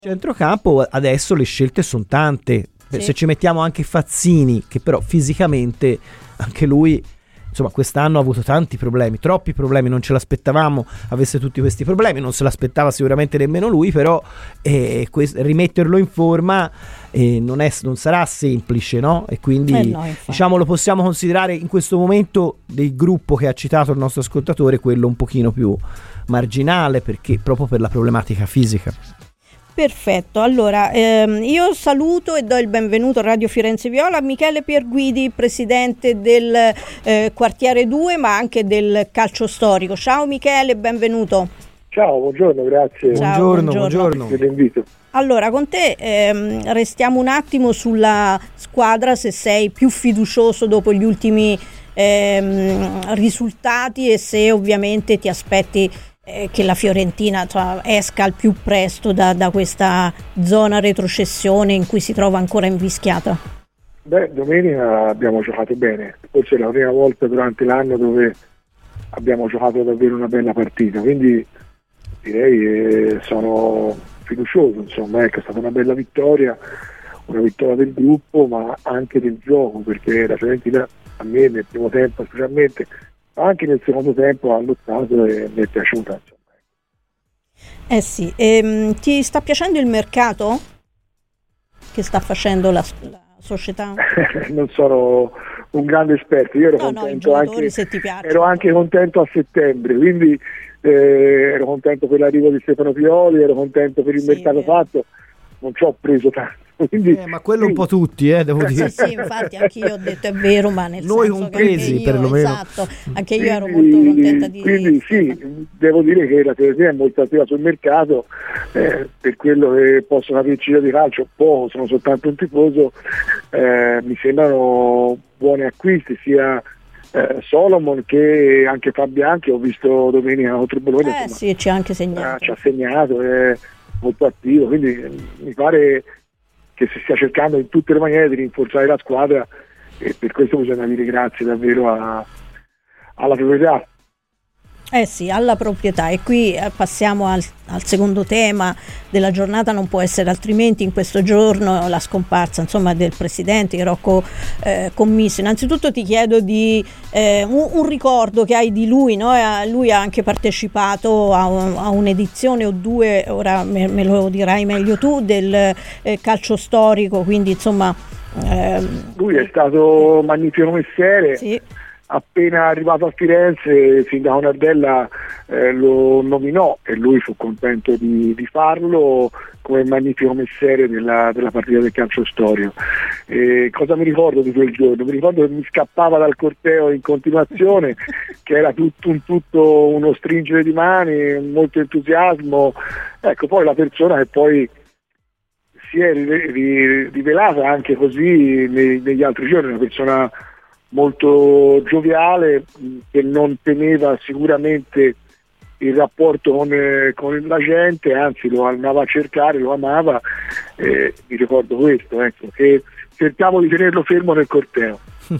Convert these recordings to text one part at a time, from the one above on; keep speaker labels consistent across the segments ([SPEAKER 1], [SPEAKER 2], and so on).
[SPEAKER 1] Centrocampo adesso le scelte sono tante,
[SPEAKER 2] Sì.
[SPEAKER 1] se ci mettiamo anche Fazzini, che però fisicamente anche lui, insomma, quest'anno ha avuto tanti problemi, troppi problemi, non ce l'aspettavamo avesse tutti questi problemi, non se l'aspettava sicuramente nemmeno lui, però rimetterlo in forma non sarà semplice, no? E quindi
[SPEAKER 2] No, infatti.
[SPEAKER 1] diciamo lo possiamo considerare in questo momento del gruppo che ha citato il nostro ascoltatore quello un pochino più marginale, perché proprio per la problematica fisica.
[SPEAKER 2] Perfetto, allora io saluto e do il benvenuto a Radio Firenze Viola a Michele Pierguidi, presidente del quartiere 2 ma anche del calcio storico. Ciao Michele, benvenuto.
[SPEAKER 3] Ciao, buongiorno, grazie.
[SPEAKER 2] Ciao,
[SPEAKER 1] Buongiorno.
[SPEAKER 3] Per l'invito.
[SPEAKER 2] Allora, con te restiamo un attimo sulla squadra, se sei più fiducioso dopo gli ultimi risultati e se ovviamente ti aspetti che la Fiorentina esca al più presto da questa zona retrocessione in cui si trova ancora invischiata.
[SPEAKER 3] Domenica abbiamo giocato bene, forse è la prima volta durante l'anno dove abbiamo giocato davvero una bella partita, quindi direi sono fiducioso, insomma, è stata una bella vittoria, una vittoria del gruppo ma anche del gioco, perché la Fiorentina a me nel primo tempo specialmente, anche nel secondo tempo ha lottato e mi è piaciuta, insomma.
[SPEAKER 2] Sì, ti sta piacendo il mercato che sta facendo la società?
[SPEAKER 3] Non sono un grande esperto, io ero
[SPEAKER 2] i
[SPEAKER 3] contento
[SPEAKER 2] giocatori,
[SPEAKER 3] anche,
[SPEAKER 2] se ti piacciono.
[SPEAKER 3] ero anche contento a settembre, quindi ero contento per l'arrivo di Stefano Pioli, ero contento per il mercato fatto, non ci ho preso tanto. Quindi,
[SPEAKER 1] Ma quello un po' tutti, devo dire.
[SPEAKER 2] Sì, infatti anch'io ho detto è vero, ma nel
[SPEAKER 1] Noi
[SPEAKER 2] senso
[SPEAKER 1] compresi,
[SPEAKER 2] che anche io,
[SPEAKER 1] perlomeno.
[SPEAKER 2] esatto, anche io ero molto contenta di
[SPEAKER 3] quindi sì, devo dire che la Fiorentina è molto attiva sul mercato, per quello che posso capirci io di calcio, poco, sono soltanto un tifoso, mi sembrano buoni acquisti sia Solomon che anche Fabianchi, ho visto domenica contro il Bologna, insomma,
[SPEAKER 2] sì, ci ha anche segnato.
[SPEAKER 3] ci ha segnato, è molto attivo, quindi mi pare che si stia cercando in tutte le maniere di rinforzare la squadra e per questo bisogna dire grazie davvero alla proprietà.
[SPEAKER 2] Sì, alla proprietà. E qui passiamo al secondo tema della giornata, non può essere altrimenti in questo giorno, la scomparsa insomma del presidente Rocco Commisso. Innanzitutto ti chiedo di un ricordo che hai di lui, no? Lui ha anche partecipato a un'edizione o due, ora me lo dirai meglio tu, del calcio storico, quindi insomma
[SPEAKER 3] lui è stato un magnifico mestiere.
[SPEAKER 2] Sì.
[SPEAKER 3] Appena arrivato a Firenze, Sindaco Nardella lo nominò e lui fu contento di farlo come magnifico mestiere della partita del calcio storico. Cosa mi ricordo di quel giorno? Mi ricordo che mi scappava dal corteo in continuazione, che era tutto uno stringere di mani, molto entusiasmo. Ecco, poi la persona che poi si è rivelata anche così negli altri giorni, una persona molto gioviale, che non temeva sicuramente il rapporto con la gente, anzi lo andava a cercare, lo amava, mi ricordo questo, ecco, che cercavo di tenerlo fermo nel corteo.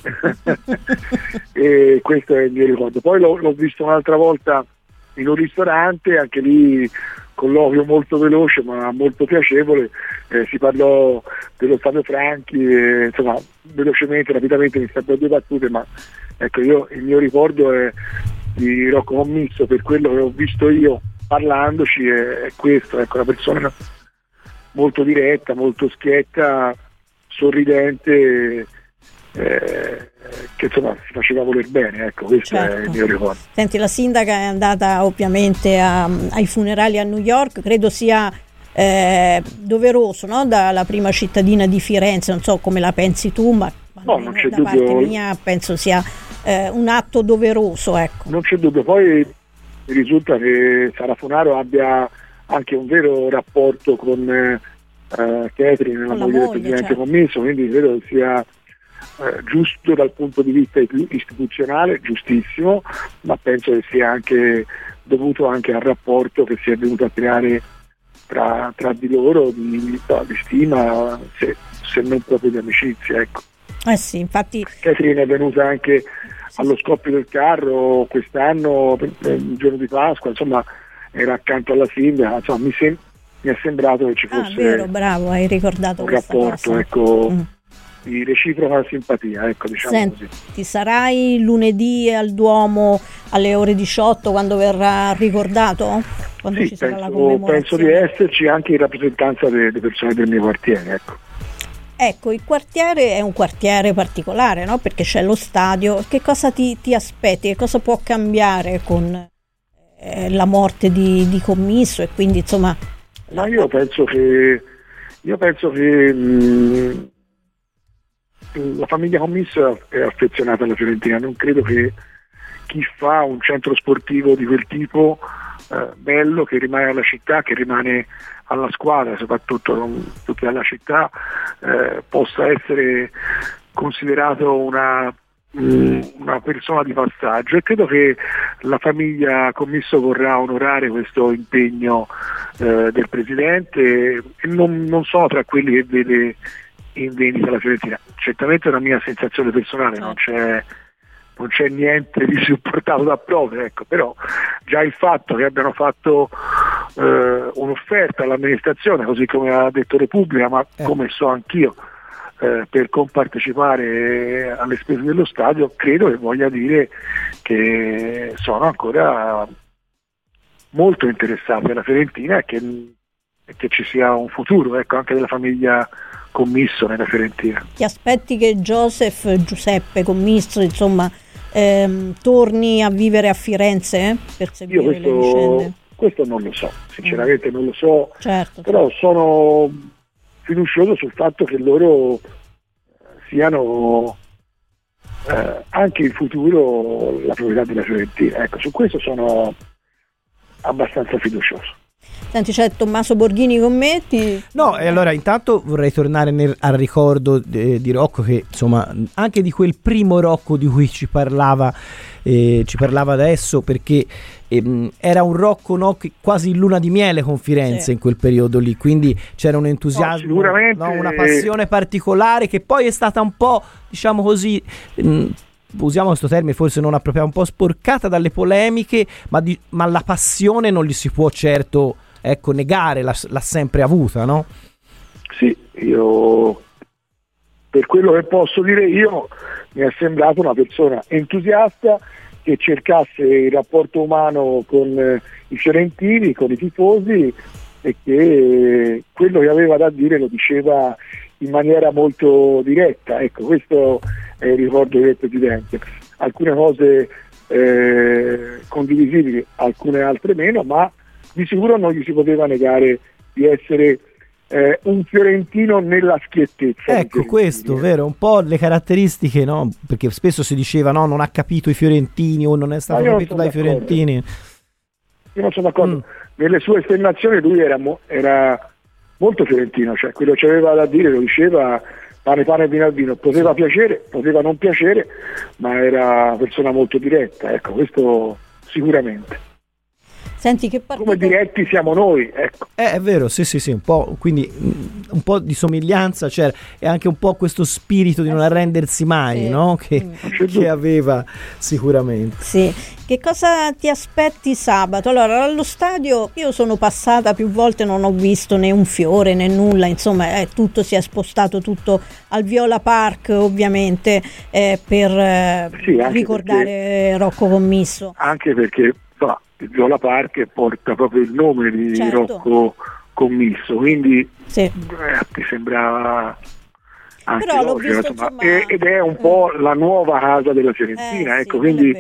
[SPEAKER 3] E questo è il mio ricordo. Poi l'ho visto un'altra volta in un ristorante, anche lì colloquio molto veloce ma molto piacevole, si parlò dello Stadio Franchi, insomma velocemente, rapidamente mi stavano due battute, ma ecco, il mio ricordo è di Rocco Commisso, per quello che ho visto io parlandoci, è questo, ecco, una persona molto diretta, molto schietta, sorridente, che insomma si faceva voler bene, ecco, questo è il mio ricordo.
[SPEAKER 2] Senti, la sindaca è andata ovviamente ai funerali a New York, credo sia doveroso, no? Dalla prima cittadina di Firenze, non so come la pensi tu, ma
[SPEAKER 3] no, non c'è
[SPEAKER 2] da
[SPEAKER 3] dubbio.
[SPEAKER 2] Parte mia penso sia un atto doveroso, ecco.
[SPEAKER 3] Non c'è dubbio, poi risulta che Sara Funaro abbia anche un vero rapporto con Catherine, la moglie del presidente, certo, Commisso, quindi credo che sia giusto dal punto di vista istituzionale, giustissimo, ma penso che sia anche dovuto anche al rapporto che si è venuto a creare tra di loro, di stima, se non proprio di amicizia, ecco.
[SPEAKER 2] Sì, infatti
[SPEAKER 3] Catherine è venuta anche allo scoppio del carro quest'anno, il giorno di Pasqua, insomma era accanto alla sindaca, insomma mi è sembrato che ci fosse
[SPEAKER 2] vero, bravo, hai ricordato
[SPEAKER 3] un
[SPEAKER 2] questa
[SPEAKER 3] rapporto,
[SPEAKER 2] cosa.
[SPEAKER 3] ecco, di reciproca simpatia, ecco, diciamo
[SPEAKER 2] Senti,
[SPEAKER 3] così.
[SPEAKER 2] ti sarai lunedì al Duomo alle ore 18 quando verrà ricordato? Quando
[SPEAKER 3] Sì,
[SPEAKER 2] ci sarà la
[SPEAKER 3] penso
[SPEAKER 2] commemorazione?
[SPEAKER 3] di esserci anche in rappresentanza delle persone del mio quartiere, ecco.
[SPEAKER 2] Ecco, il quartiere è un quartiere particolare, no? Perché c'è lo stadio. Che cosa ti aspetti? Che cosa può cambiare con la morte di Commisso? E quindi, insomma...
[SPEAKER 3] Ma io penso che la famiglia Commisso è affezionata alla Fiorentina. Non credo che chi fa un centro sportivo di quel tipo bello, che rimane alla città, che rimane alla squadra, soprattutto tutti alla città, possa essere considerato una persona di passaggio, e credo che la famiglia Commisso vorrà onorare questo impegno del presidente, e non sono tra quelli che vede in vendita la Fiorentina. Certamente è una mia sensazione personale, non c'è niente di supportato da prove, ecco, però già il fatto che abbiano fatto un'offerta all'amministrazione, così come ha detto Repubblica, ma come so anch'io, per compartecipare alle spese dello stadio, credo che voglia dire che sono ancora molto interessati alla Fiorentina e che ci sia un futuro, ecco, anche della famiglia Commisso nella Fiorentina.
[SPEAKER 2] Ti aspetti che Giuseppe Commisso, insomma, torni a vivere a Firenze per seguire le vicende?
[SPEAKER 3] Questo non lo so, sinceramente non lo so,
[SPEAKER 2] certo.
[SPEAKER 3] Però sono fiducioso sul fatto che loro siano anche in futuro la proprietà della Fiorentina. Ecco, su questo sono abbastanza fiducioso.
[SPEAKER 2] Senti, c'è Tommaso Borghini con me?
[SPEAKER 1] No, e allora intanto vorrei tornare al ricordo di Rocco, che insomma anche di quel primo Rocco di cui ci parlava adesso, perché era un Rocco, no, che quasi in luna di miele con Firenze in quel periodo lì, quindi c'era un entusiasmo, una passione particolare che poi è stata un po', diciamo così, usiamo questo termine forse non appropriato, un po' sporcata dalle polemiche, ma la passione non gli si può certo, ecco, negare, l'ha sempre avuta, no?
[SPEAKER 3] Sì, io per quello che posso dire io, mi è sembrato una persona entusiasta che cercasse il rapporto umano con i fiorentini, con i tifosi, e che quello che aveva da dire lo diceva in maniera molto diretta. Ecco, questo è il ricordo del presidente. Alcune cose condivisibili, alcune altre meno, ma di sicuro non gli si poteva negare di essere un fiorentino nella schiettezza.
[SPEAKER 1] Ecco, questo, vero, un po' le caratteristiche, no? Perché spesso si diceva no, non ha capito i fiorentini o non è stato capito dai fiorentini.
[SPEAKER 3] Io non sono d'accordo. Nelle sue esternazioni lui era molto fiorentino, cioè quello che aveva da dire lo diceva pane vino al vino, poteva piacere, poteva non piacere, ma era una persona molto diretta, ecco, questo sicuramente.
[SPEAKER 2] Senti, che partita...
[SPEAKER 3] Come diretti siamo noi, ecco.
[SPEAKER 1] È vero, sì, un po', quindi un po' di somiglianza c'era, e anche un po' questo spirito di non arrendersi mai, no? Che aveva sicuramente.
[SPEAKER 2] Sì. Che cosa ti aspetti sabato? Allora, allo stadio io sono passata più volte, non ho visto né un fiore né nulla, insomma, tutto si è spostato tutto al Viola Park, ovviamente, per ricordare Rocco Commisso.
[SPEAKER 3] Anche perché il Viola Park porta proprio il nome di Rocco Commisso, quindi ti sembrava anche
[SPEAKER 2] però l'ho
[SPEAKER 3] logico,
[SPEAKER 2] visto,
[SPEAKER 3] insomma, ed è un po' la nuova casa della Fiorentina, ecco, quindi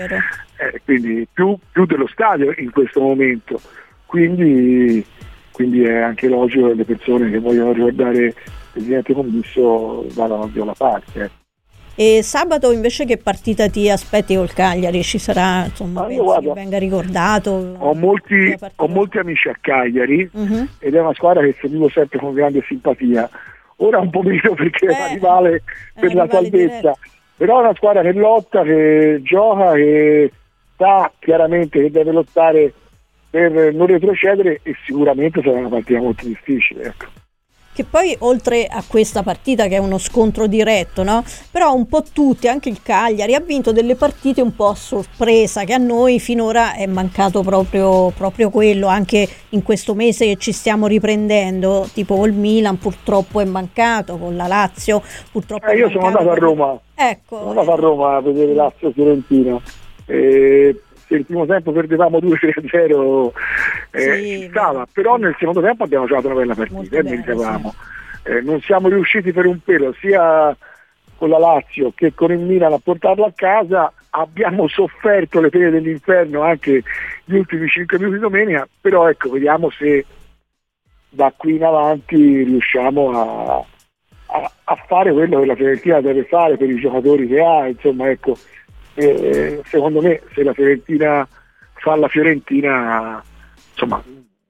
[SPEAKER 3] più dello stadio in questo momento, quindi è anche logico che le persone che vogliono ricordare il presidente Commisso vadano al Viola Park.
[SPEAKER 2] E sabato invece che partita ti aspetti col Cagliari? Ci sarà, insomma, che venga ricordato?
[SPEAKER 3] Ho molti amici a Cagliari, ed è una squadra che seguivo sempre con grande simpatia. Ora un po' meno perché è una rivale per la salvezza, però è una squadra che lotta, che gioca, che sa chiaramente che deve lottare per non retrocedere, e sicuramente sarà una partita molto difficile, ecco.
[SPEAKER 2] Che poi oltre a questa partita che è uno scontro diretto, no? Però un po' tutti, anche il Cagliari, ha vinto delle partite un po' a sorpresa, che a noi finora è mancato proprio quello, anche in questo mese che ci stiamo riprendendo, tipo col Milan purtroppo è mancato, con la Lazio purtroppo è
[SPEAKER 3] io sono andato a Roma, sono andato a Roma a vedere Lazio-Fiorentina, se il primo tempo perdevamo 2-3-0 ci stava, però nel secondo tempo abbiamo giocato una bella partita e meritavamo. Non siamo riusciti per un pelo sia con la Lazio che con il Milan a portarlo a casa, abbiamo sofferto le pene dell'inferno anche gli ultimi 5 minuti di domenica, però ecco, vediamo se da qui in avanti riusciamo a fare quello che la Fiorentina deve fare per i giocatori che ha, insomma, ecco. Secondo me se la Fiorentina fa la Fiorentina, insomma,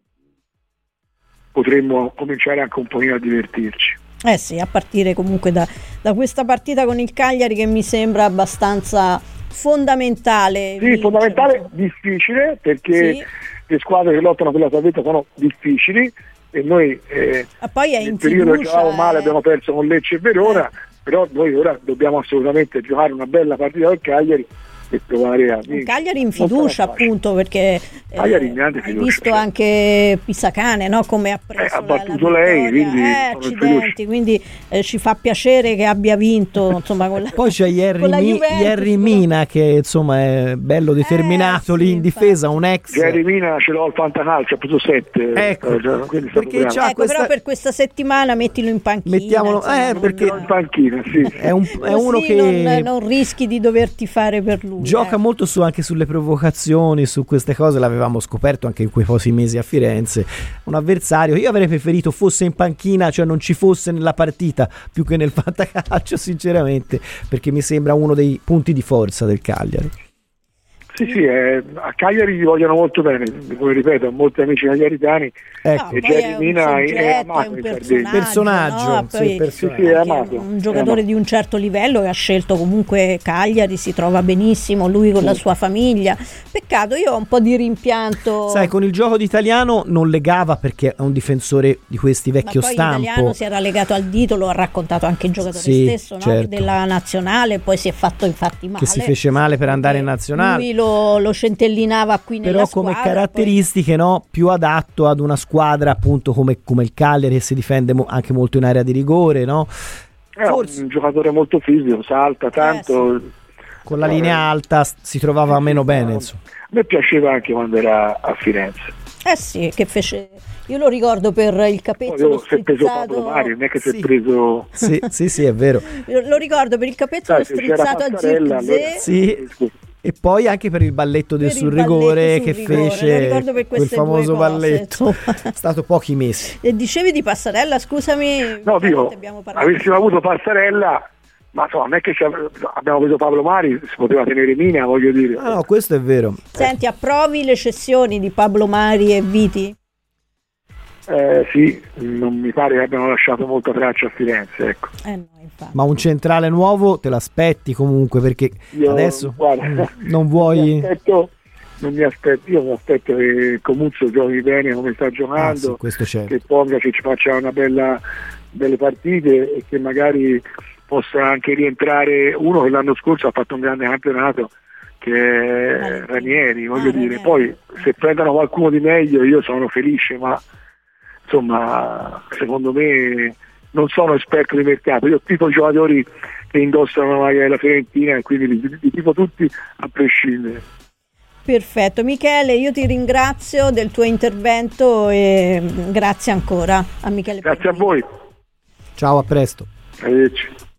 [SPEAKER 3] potremmo cominciare anche un pochino a divertirci.
[SPEAKER 2] Sì, a partire comunque da questa partita con il Cagliari, che mi sembra abbastanza fondamentale.
[SPEAKER 3] Sì, fondamentale, difficile, perché le squadre che lottano per la salvezza sono difficili e noi
[SPEAKER 2] poi è
[SPEAKER 3] nel periodo che giocavamo male abbiamo perso con Lecce e Verona, però noi ora dobbiamo assolutamente giocare una bella partita del Cagliari e provare a vincere.
[SPEAKER 2] Un Cagliari in fiducia, appunto, perché hai visto anche Pisacane, no? Come ha preso
[SPEAKER 3] ha battuto lei,
[SPEAKER 2] quindi ci fa piacere che abbia vinto, insomma, con la,
[SPEAKER 1] poi c'è Yerry Mina che insomma è bello determinato lì in difesa, un ex.
[SPEAKER 3] Yerry Mina ce l'ho al fantacalcio, ha preso 7,
[SPEAKER 1] ecco, perché
[SPEAKER 2] però per questa settimana mettilo in panchina,
[SPEAKER 1] mettiamolo, perché
[SPEAKER 3] in panchina, sì.
[SPEAKER 1] è uno che
[SPEAKER 2] non rischi di doverti fare per lui.
[SPEAKER 1] Gioca molto anche sulle provocazioni, su queste cose, l'avevamo scoperto anche in quei pochi mesi a Firenze. Un avversario io avrei preferito fosse in panchina, cioè non ci fosse nella partita più che nel fantacalcio, sinceramente, perché mi sembra uno dei punti di forza del Cagliari.
[SPEAKER 3] Sì, a Cagliari gli vogliono molto bene, come ripeto, ho molti amici cagliaritani,
[SPEAKER 1] ecco.
[SPEAKER 3] E Yerry Mina è amato in Sardegna.
[SPEAKER 1] Personaggio,
[SPEAKER 3] è amato.
[SPEAKER 2] Un giocatore di un certo livello che ha scelto comunque Cagliari, si trova benissimo, lui con la sua famiglia. Peccato, io ho un po' di rimpianto.
[SPEAKER 1] Sai, con il gioco d'italiano non legava, perché è un difensore di questi vecchio stampo.
[SPEAKER 2] L'italiano si era legato al dito, lo ha raccontato anche il giocatore stesso, no?
[SPEAKER 1] Certo.
[SPEAKER 2] Della nazionale, poi si è fatto infatti male.
[SPEAKER 1] Che si fece male per andare in nazionale.
[SPEAKER 2] Lui lo centellinava qui nella squadra.
[SPEAKER 1] Però come caratteristiche, no, più adatto ad una squadra appunto come il Cagliari, che si difende anche molto in area di rigore, no?
[SPEAKER 3] Un giocatore molto fisico, salta tanto.
[SPEAKER 1] Con la linea alta si trovava meno bene, insomma.
[SPEAKER 3] A me piaceva anche quando era a Firenze.
[SPEAKER 2] Sì, che fece. Io lo ricordo per il capezzolo
[SPEAKER 3] si è preso Pablo Mari, non è che si è preso.
[SPEAKER 1] Sì, è vero.
[SPEAKER 2] Lo ricordo per il capezzolo strizzato a Zirkzee.
[SPEAKER 1] Sì. E poi anche per il balletto sul rigore che fece, quel famoso balletto. È stato pochi mesi.
[SPEAKER 2] E dicevi di Passarella, scusami.
[SPEAKER 3] No, dico, avessimo avuto Passarella, ma insomma, non è che abbiamo preso Pablo Mari, si poteva tenere Mina, voglio dire.
[SPEAKER 1] No, questo è vero.
[SPEAKER 2] Senti, approvi le cessioni di Pablo Mari e Viti?
[SPEAKER 3] Sì, non mi pare che abbiano lasciato molta traccia a Firenze, ecco.
[SPEAKER 2] No, infatti.
[SPEAKER 1] Ma un centrale nuovo te l'aspetti comunque, perché adesso non vuoi.
[SPEAKER 3] Non mi aspetto, io mi aspetto che Comuzzo giochi bene come sta giocando,
[SPEAKER 1] questo certo.
[SPEAKER 3] Che Pongracic ci faccia una belle partite e che magari possa anche rientrare uno che l'anno scorso ha fatto un grande campionato, che è Ranieri, voglio dire. Poi se prendono qualcuno di meglio io sono felice, ma insomma secondo me non sono esperto di mercato, io tifo i giocatori che indossano la maglia della Fiorentina e quindi li tifo tutti a prescindere.
[SPEAKER 2] Perfetto, Michele, io ti ringrazio del tuo intervento e grazie ancora a Michele.
[SPEAKER 3] Grazie a voi.
[SPEAKER 1] Ciao, a presto.
[SPEAKER 3] Arrivederci.